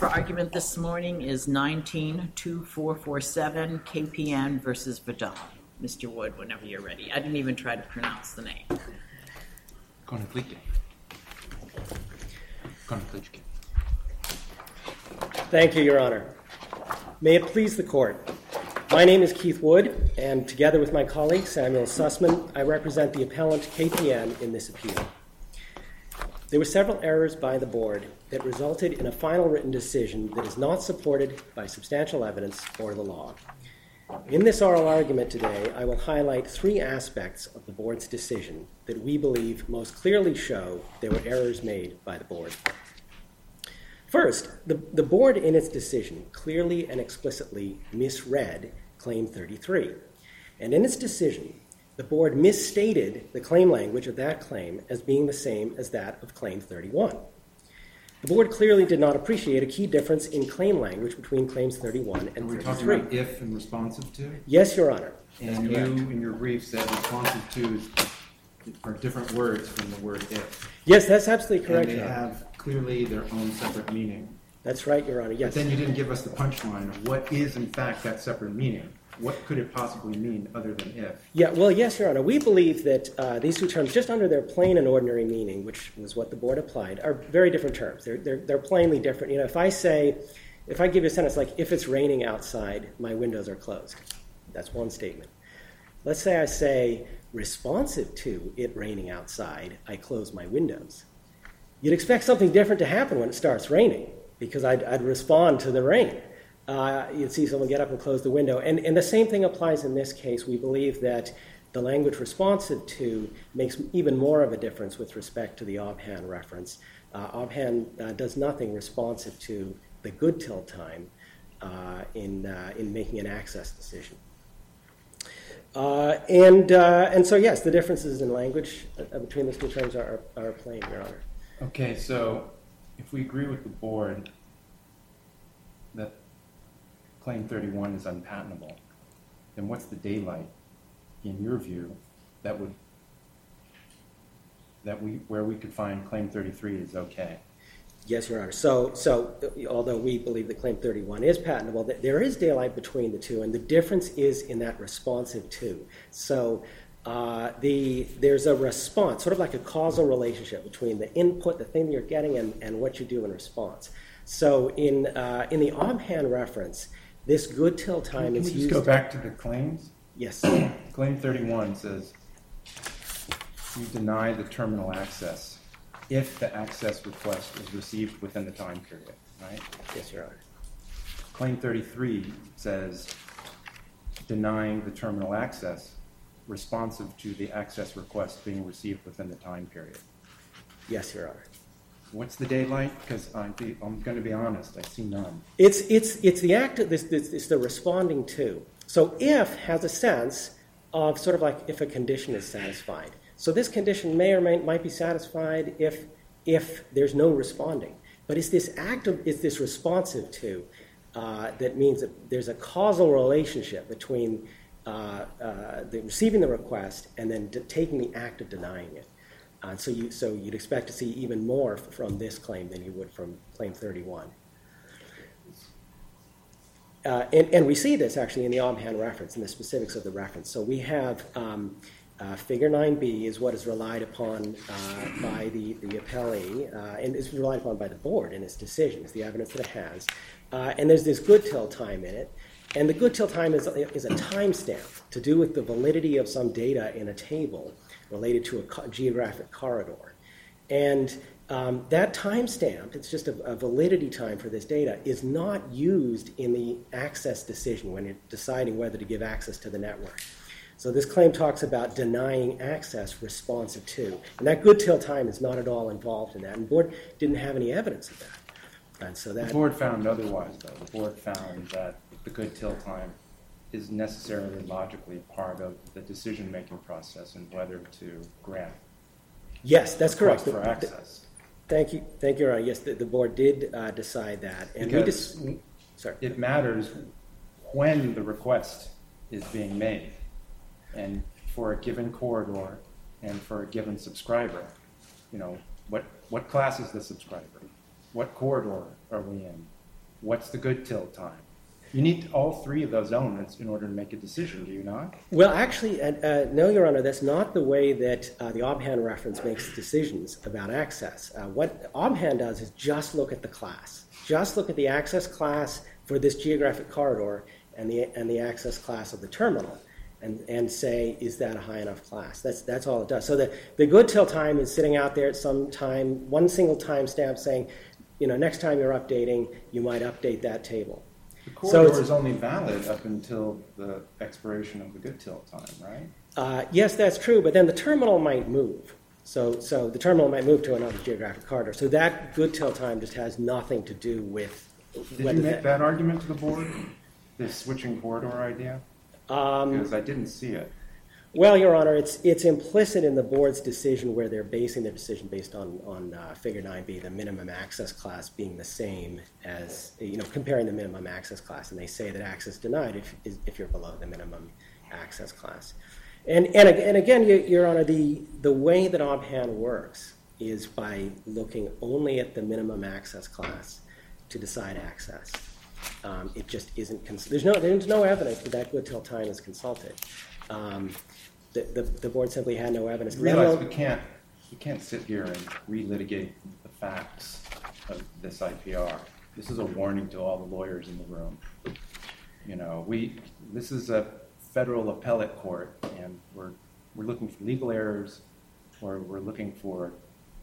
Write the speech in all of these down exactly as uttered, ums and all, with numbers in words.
For argument this morning is nineteen two four four seven K P N versus Vidal. Mister Wood, whenever you're ready. I didn't even try to pronounce the name. Konflikte. Konflikte. Thank you, Your Honor. May it please the Court. My name is Keith Wood, and together with my colleague Samuel Sussman, I represent the appellant K P N in this appeal. There were several errors by the Board that resulted in a final written decision that is not supported by substantial evidence or the law. In this oral argument today, I will highlight three aspects of the Board's decision that we believe most clearly show there were errors made by the Board. First, the, the Board in its decision clearly and explicitly misread Claim thirty-three. And in its decision, the Board misstated the claim language of that claim as being the same as that of Claim thirty-one. The Board clearly did not appreciate a key difference in claim language between Claims thirty-one and Are we thirty-three. talking about if and responsive to? Yes, Your Honor. And you, in your brief, said responsive to are different words from the word if. Yes, that's absolutely correct, And they Your Honor. have clearly their own separate meaning. That's right, Your Honor, yes. But then you didn't give us the punchline of what is, in fact, that separate meaning. What could it possibly mean other than if? Yeah, well, yes, Your Honor. We believe that uh, these two terms, just under their plain and ordinary meaning, which was what the Board applied, are very different terms. They're, they're, they're plainly different. You know, if I say, if I give you a sentence like, if it's raining outside, my windows are closed. That's one statement. Let's say I say, responsive to it raining outside, I close my windows. You'd expect something different to happen when it starts raining, because I'd, I'd respond to the rain. Uh, you'd see someone get up and close the window. And, and the same thing applies in this case. We believe that the language responsive to makes even more of a difference with respect to the Obhan reference. Uh, Obhan uh, does nothing responsive to the good till time uh, in, uh, in making an access decision. Uh, and, uh, and so, yes, the differences in language uh, between those two terms are, are, are plain, Your Honor. Okay, so if we agree with the Board that Claim thirty-one is unpatentable, then what's the daylight, in your view, that would that we where we could find Claim thirty-three is okay? Yes, Your Honor. So, so although we believe that Claim thirty-one is patentable, that there is daylight between the two, and the difference is in that responsive to. So uh, the there's a response, sort of like a causal relationship between the input, the thing that you're getting, and, and what you do in response. So in uh, in the Obhan reference, this good till time Can, can is we just used. go back to the claims? Yes. Claim thirty-one says you deny the terminal access if the access request is received within the time period, right? Yes, Your Honor. Claim thirty-three says denying the terminal access responsive to the access request being received within the time period. Yes, Your Honor. What's the daylight? Because I'm, I'm going to be honest, I see none. It's it's it's the act of this, this it's the responding to. So if has a sense of sort of like if a condition is satisfied. So this condition may or may might be satisfied if if there's no responding. But it's this act of it's this responsive to uh, that means that there's a causal relationship between uh, uh, the receiving the request and then de- taking the act of denying it. Uh, so you so you'd expect to see even more f- from this claim than you would from Claim thirty-one. Uh, and, and we see this actually in the Obhan reference, in the specifics of the reference. So we have um, uh, Figure nine B is what is relied upon uh, by the, the appellee, uh, and is relied upon by the Board in its decisions, the evidence that it has. Uh, and there's this good till time in it. And the good till time is, is a timestamp to do with the validity of some data in a table related to a co- geographic corridor. And um, that timestamp, it's just a, a validity time for this data, is not used in the access decision when you're deciding whether to give access to the network. So this claim talks about denying access responsive to. And that good till time is not at all involved in that. And the Board didn't have any evidence of that. And so that The Board found otherwise, though. The Board found that the good till time is necessarily logically part of the decision-making process and whether to grant. Yes, that's correct. For access. Thank you, thank you, Your Honor. Yes, the, the Board did uh, decide that, and because we just sorry. It matters when the request is being made, and for a given corridor and for a given subscriber. You know, what what class is the subscriber? What corridor are we in? what's the good till time? You need all three of those elements in order to make a decision, do you not? Well, actually, uh, uh, no, Your Honor, that's not the way that uh, the Obhan reference makes decisions about access. Uh, what Obhan does is just look at the class. Just look at the access class for this geographic corridor and the, and the access class of the terminal and, and say, is that a high enough class? That's, that's all it does. So the, the good till time is sitting out there at some time, one single timestamp saying, you know, next time you're updating, you might update that table. The corridor so is only valid up until the expiration of the good till time, right? Uh, yes, that's true, but then the terminal might move. So, so the terminal might move to another geographic corridor. So that good till time just has nothing to do with. Did you make that, that argument to the board? This switching corridor idea? Um, because I didn't see it. Well, Your Honor, it's it's implicit in the board's decision where they're basing their decision based on on uh, Figure nine B, the minimum access class being the same as, you know, comparing the minimum access class, and they say that access denied if if you're below the minimum access class. And and and again, Your Honor, the the way that Obhan works is by looking only at the minimum access class to decide access. Um, it just isn't. Cons- there's no there's no evidence that that good till time is consulted. Um, The, the, the board simply had no evidence. You realize we can't, we can't sit here and relitigate the facts of this I P R. This is a warning to all the lawyers in the room. You know, we this is a federal appellate court, and we're we're looking for legal errors, or we're looking for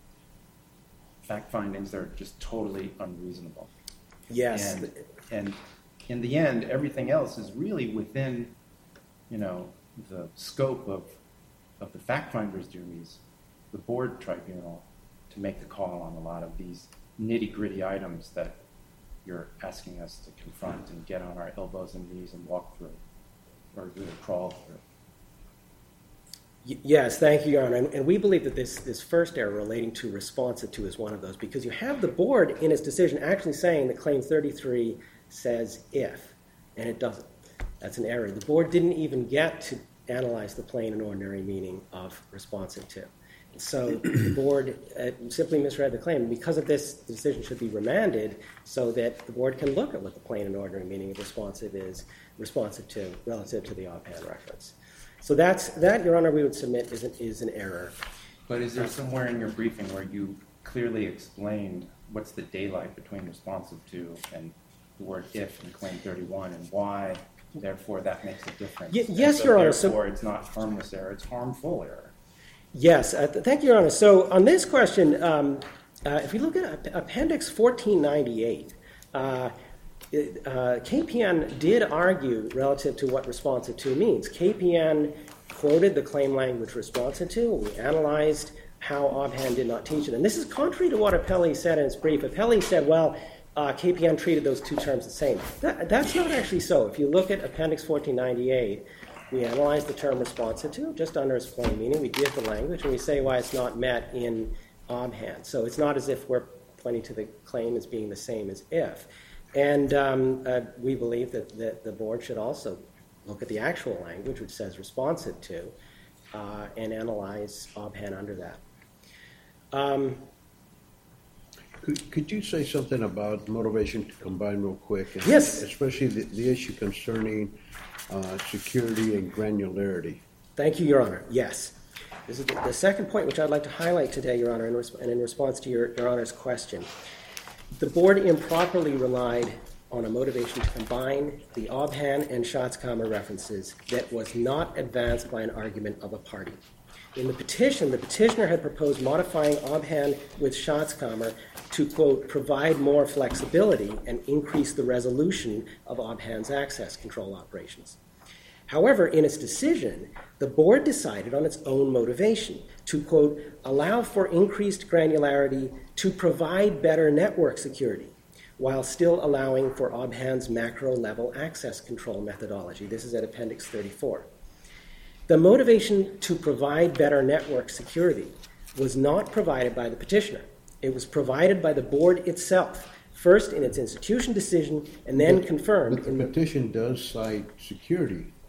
fact findings that are just totally unreasonable. Yes. And, and in the end, everything else is really within, you know, the scope of of the fact finder's duties, the board tribunal, to make the call on a lot of these nitty gritty items that you're asking us to confront and get on our elbows and knees and walk through, or really crawl through. Y- yes, thank you, Your Honor. And, and we believe that this, this first error relating to responsive to is one of those, because you have the board in its decision actually saying that Claim thirty-three says if, and it doesn't. That's an error. The board didn't even get to analyze the plain and ordinary meaning of responsive to. So the board uh, simply misread the claim. Because of this, the decision should be remanded so that the board can look at what the plain and ordinary meaning of responsive is, responsive to, relative to the Obhan reference. So that's, that, Your Honor, we would submit is an, is an error. But is there somewhere in your briefing where you clearly explained what's the daylight between responsive to and the word if in Claim thirty-one, and why, therefore, that makes a difference? Y- yes, so Your Honor. Therefore, So, it's not harmless error, it's harmful error. yes, uh, th- thank you, Your Honor. So on this question, um, uh, if we look at Appendix fourteen ninety-eight, uh, it, uh, K P N did argue relative to what responsive to means. K P N quoted the claim language responsive to. We analyzed how Obhan did not teach it. And this is contrary to what Apelli said in his brief. Apelli said, well, uh, K P N treated those two terms the same. That, that's not actually so. If you look at Appendix fourteen ninety-eight, we analyze the term responsive to, just under its plain meaning. We give the language, and we say why it's not met in Obhan. So it's not as if we're pointing to the claim as being the same as if. And um, uh, we believe that, that the board should also look at the actual language, which says responsive to, uh, and analyze Obhan under that. Um, Could, could you say something about motivation to combine real quick? And yes. Especially the, the issue concerning uh, security and granularity. Thank you, Your Honor. Yes. This is the, the second point which I'd like to highlight today, Your Honor, in res- and in response to your, Your Honor's question. The board improperly relied on a motivation to combine the Obhan and Schatzkammer references that was not advanced by an argument of a party. In the petition, the petitioner had proposed modifying Obhan with Schatzkammer to, quote, provide more flexibility and increase the resolution of Obhan's access control operations. However, in its decision, the board decided on its own motivation to, quote, allow for increased granularity to provide better network security, while still allowing for Obhan's macro-level access control methodology. This is at Appendix thirty-four. The motivation to provide better network security was not provided by the petitioner. It was provided by the board itself, first in its institution decision, and then But, confirmed but the in the... petition does cite security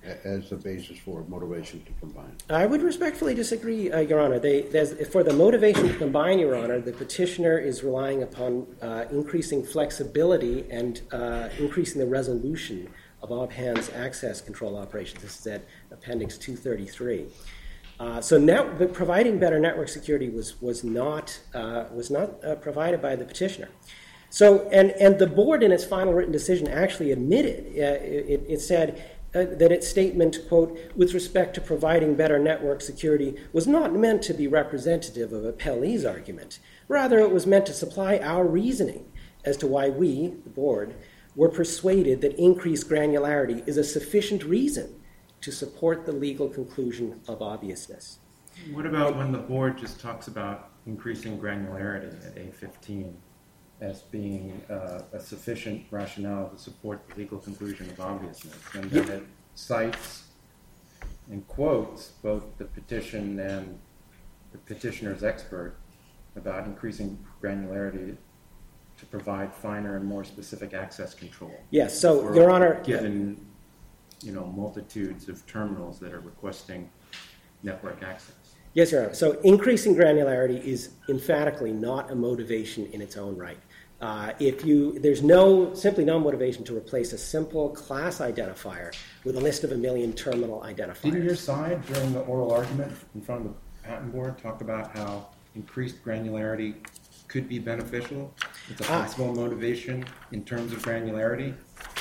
a- as the basis for motivation to combine? I would respectfully disagree, uh, Your Honor. They, for the motivation to combine, Your Honor, the petitioner is relying upon uh, increasing flexibility and uh, increasing the resolution of OBHAN's access control operations. This is at Appendix two thirty-three. Uh, so net, but providing better network security was was not uh, was not uh, provided by the petitioner. So and and the board in its final written decision actually admitted uh, it, it said uh, that its statement, quote, with respect to providing better network security was not meant to be representative of appellee's argument. Rather, it was meant to supply our reasoning as to why we, the board, were persuaded that increased granularity is a sufficient reason to support the legal conclusion of obviousness. What about when the board just talks about increasing granularity at A fifteen as being uh, a sufficient rationale to support the legal conclusion of obviousness, and then it cites and quotes both the petition and the petitioner's expert about increasing granularity to provide finer and more specific access control? Yes, so, Or Your Honor... Given, you know, multitudes of terminals that are requesting network access. Yes, Your Honor. So increasing granularity is emphatically not a motivation in its own right. Uh, if you, there's no, simply no motivation to replace a simple class identifier with a list of a million terminal identifiers. Didn't your side, during the oral argument in front of the patent board, talk about how increased granularity could be beneficial? It's a possible uh, motivation in terms of granularity?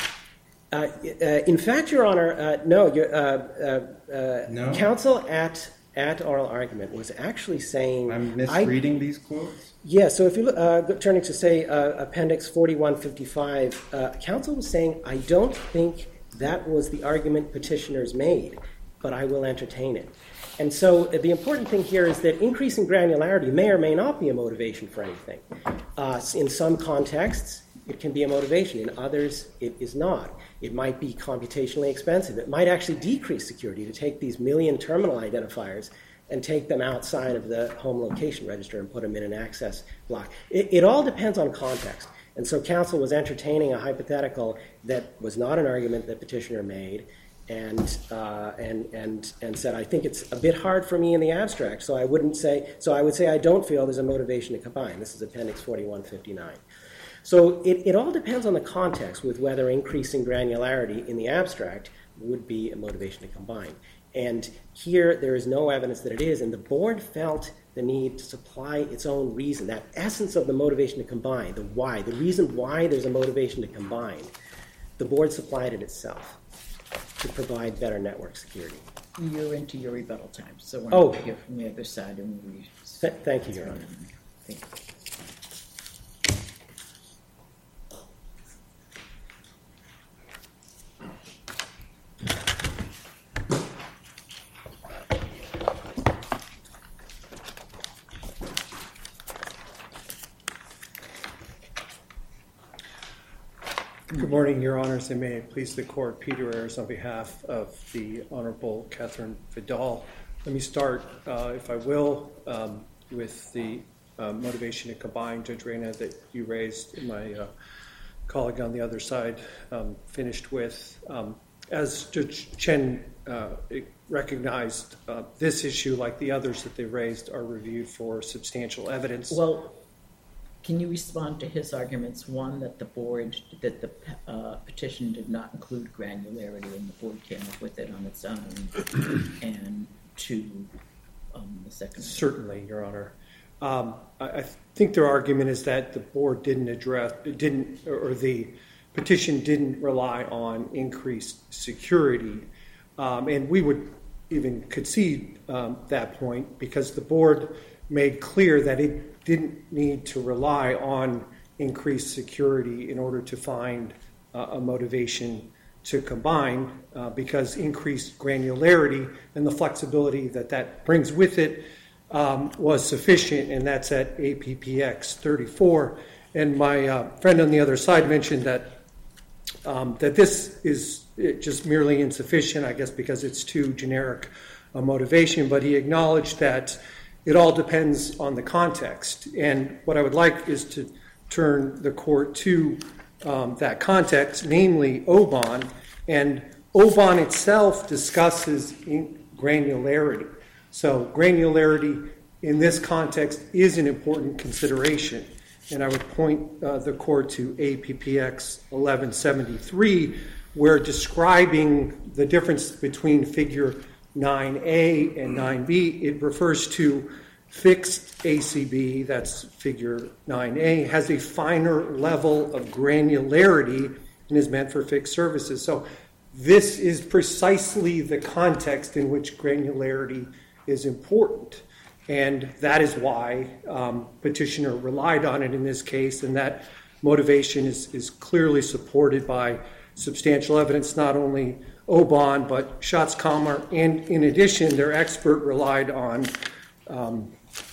Uh, uh, in fact, Your Honor, uh, no, your, uh, uh, uh, no. Counsel at at oral argument was actually saying... I'm misreading I, these quotes? Yeah, so if you look, uh, turning to, say, uh, Appendix forty-one fifty-five, uh, counsel was saying, I don't think that was the argument petitioners made, but I will entertain it. And so the important thing here is that increasing granularity may or may not be a motivation for anything. Uh, in some contexts, it can be a motivation. In others, it is not. It might be computationally expensive. It might actually decrease security to take these million terminal identifiers and take them outside of the home location register and put them in an access block. It, it all depends on context. And so counsel was entertaining a hypothetical that was not an argument that petitioner made, and uh, and and and said, I think it's a bit hard for me in the abstract, so I wouldn't say. So I would say I don't feel there's a motivation to combine. This is Appendix forty-one fifty-nine. So it, it all depends on the context with whether increasing granularity in the abstract would be a motivation to combine. And here there is no evidence that it is, and the board felt the need to supply its own reason, that essence of the motivation to combine, the why, the reason why there's a motivation to combine. The board supplied it itself to provide better network security. You're into your rebuttal time, so why Oh. don't we hear from the other side and we... Th- thank you, Your Honor. Thank you. Good morning, Your Honors, and may it please the Court. Peter Ayers on behalf of the Honorable Catherine Vidal. Let me start, uh, if I will, um, with the uh, motivation to combine, Judge Reyna, that you raised, and my uh, colleague on the other side um, finished with. Um, as Judge Chen uh, recognized, uh, this issue, like the others that they raised, are reviewed for substantial evidence. Well, can you respond to his arguments? One, that the board, that the uh, petition did not include granularity and the board came up with it on its own. And two, um, the second. Certainly, Your Honor. Um, I, I think their argument is that the board didn't address, didn't, or the petition didn't rely on increased security. Um, and we would even concede um, that point because the board made clear that it didn't need to rely on increased security in order to find uh, a motivation to combine uh, because increased granularity and the flexibility that that brings with it um, was sufficient, and that's at A P P X thirty-four. And my uh, friend on the other side mentioned that um, that this is just merely insufficient, I guess, because it's too generic a motivation, but he acknowledged that it all depends on the context. And what I would like is to turn the court to um, that context, namely O B A N, and O B O N itself discusses granularity. So granularity in this context is an important consideration. And I would point uh, the court to A P P X eleven seventy-three, where describing the difference between figure nine A and nine B, it refers to fixed A C B, that's figure nine A, has a finer level of granularity and is meant for fixed services. So this is precisely the context in which granularity is important. And that is why um, petitioner relied on it in this case, and that motivation is, is clearly supported by substantial evidence, not only O B O N, but Schatzkammer, and in addition, their expert relied on um,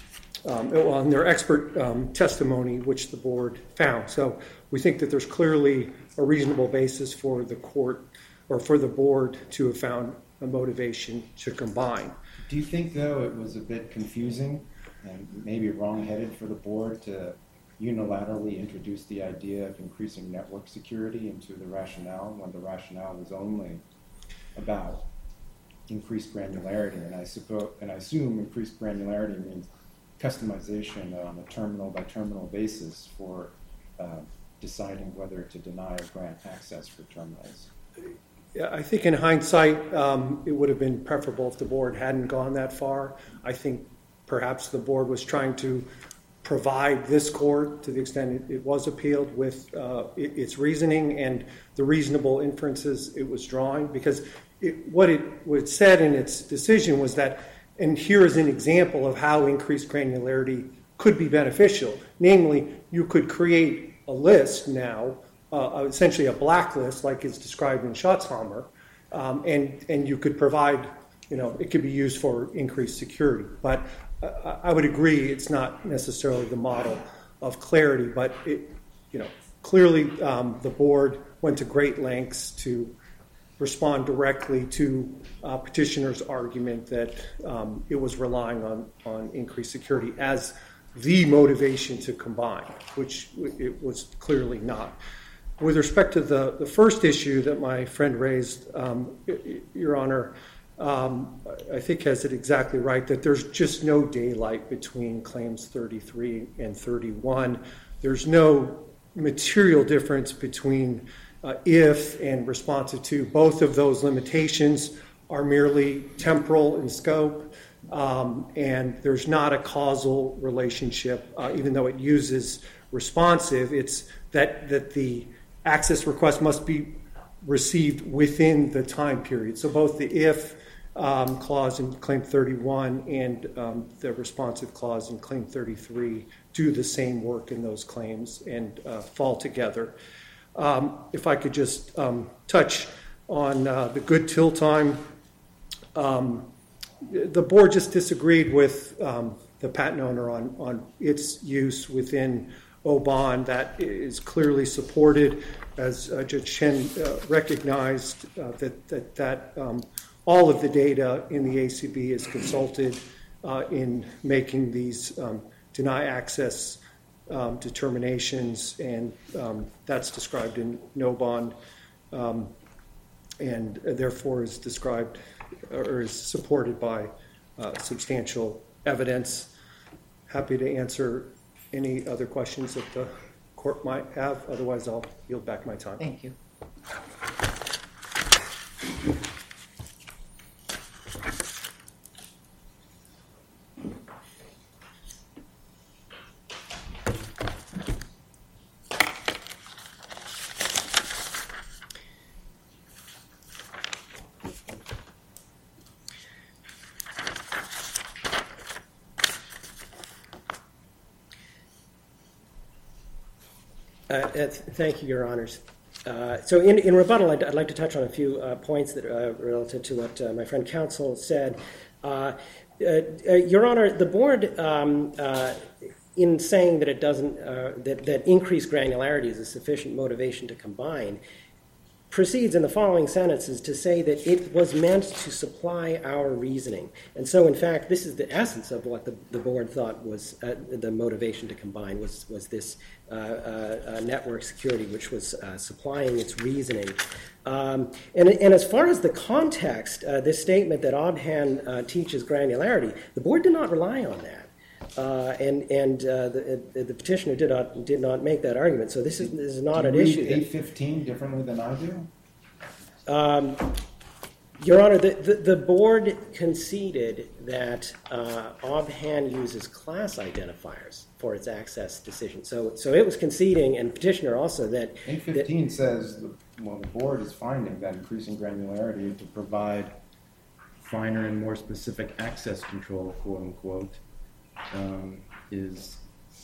um, on their expert um, testimony, which the board found. So we think that there's clearly a reasonable basis for the court or for the board to have found a motivation to combine. Do you think, though, it was a bit confusing and maybe wrong-headed for the board to unilaterally introduce the idea of increasing network security into the rationale when the rationale was only about increased granularity? And I suppose, and I assume increased granularity means customization on a terminal-by-terminal basis for uh, deciding whether to deny or grant access for terminals. Yeah, I think in hindsight, um, it would have been preferable if the board hadn't gone that far. I think perhaps the board was trying to provide this court, to the extent it, it was appealed, with uh, it, its reasoning and the reasonable inferences it was drawing. Because it, what it was said in its decision was that, and here is an example of how increased granularity could be beneficial. Namely, you could create a list now, Uh, essentially a blacklist, like is described in Schatzhammer, um, and and you could provide, you know, it could be used for increased security. But uh, I would agree it's not necessarily the model of clarity, but it, you know, clearly um, the board went to great lengths to respond directly to uh, petitioner's argument that um, it was relying on on increased security as the motivation to combine, which it was clearly not. With respect to the, the first issue that my friend raised, um, Your Honor, um, I think has it exactly right, that there's just no daylight between claims thirty-three and thirty-one. There's no material difference between uh, if and responsive to. Both of those limitations are merely temporal in scope, um, and there's not a causal relationship, uh, even though it uses responsive. It's that, that the access request must be received within the time period. So both the if um, clause in claim thirty-one and um, the responsive clause in claim thirty-three do the same work in those claims and uh, fall together. Um, if I could just um, touch on uh, the good till time, um, the board just disagreed with um, the patent owner on, on its use within O B O N. That is clearly supported, as uh, Judge Chen uh, recognized uh, that that, that um, all of the data in the A C B is consulted uh, in making these um, deny access um, determinations, and um, that's described in O B O N, um, and therefore is described or is supported by uh, substantial evidence. Happy to answer any other questions that the court might have. Otherwise, I'll yield back my time. Thank you. Uh, thank you, Your Honors. Uh, so in, in rebuttal, I'd, I'd like to touch on a few uh, points that uh, relative to what uh, my friend counsel said. Uh, uh, uh, Your Honor, the board, um, uh, in saying that it doesn't, uh, that, that increased granularity is a sufficient motivation to combine, proceeds in the following sentences to say that it was meant to supply our reasoning. And so, in fact, this is the essence of what the, the board thought was uh, the motivation to combine was, was this uh, uh, uh, network security, which was uh, supplying its reasoning. Um, and, and as far as the context, uh, this statement that Obhan uh, teaches granularity, the board did not rely on that. Uh, and and uh, the, the petitioner did not did not make that argument. So this is, this is not do an you read issue. eight fifteen differently than I do? Um, Your Honor, the, the, the board conceded that uh, Obhan uses class identifiers for its access decision. So so it was conceding, and petitioner also, that eight fifteen says, the, well, the board is finding that increasing granularity to provide finer and more specific access control, quote unquote, um, is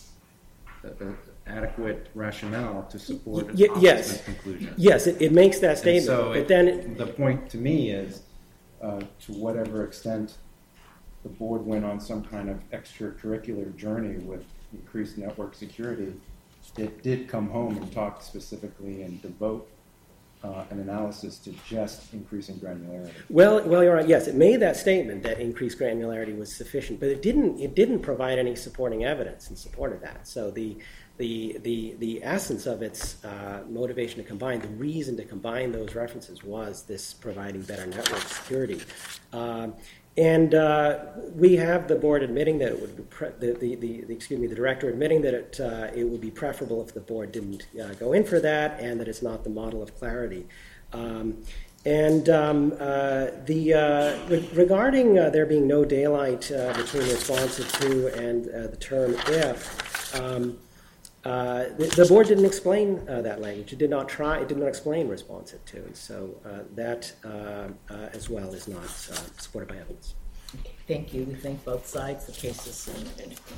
a, a adequate rationale to support an Y- opposite yes. conclusion. Yes, it, it makes that And statement. so but it- then it, the point to me is, uh, to whatever extent the board went on some kind of extracurricular journey with increased network security, it did come home and talk specifically and devote uh, an analysis to just increasing granularity. Well, well, you're right. Yes, it made that statement that increased granularity was sufficient, but it didn't. It didn't provide any supporting evidence in support of that. So the the the the essence of its uh, motivation to combine, the reason to combine those references was this providing better network security. Um, and uh, we have the board admitting that it would be pre- the, the, the, the excuse me the director admitting that it uh, it would be preferable if the board didn't uh, go in for that, and that it's not the model of clarity. Um, and um, uh, the uh, re- regarding uh, there being no daylight uh, between responsive to and uh, the term if. Um, Uh, the, the board didn't explain uh, that language. It did not try. It did not explain responsive to, and so uh, that uh, uh, as well is not uh, supported by evidence. Okay, thank you. We thank both sides. The case is submitted.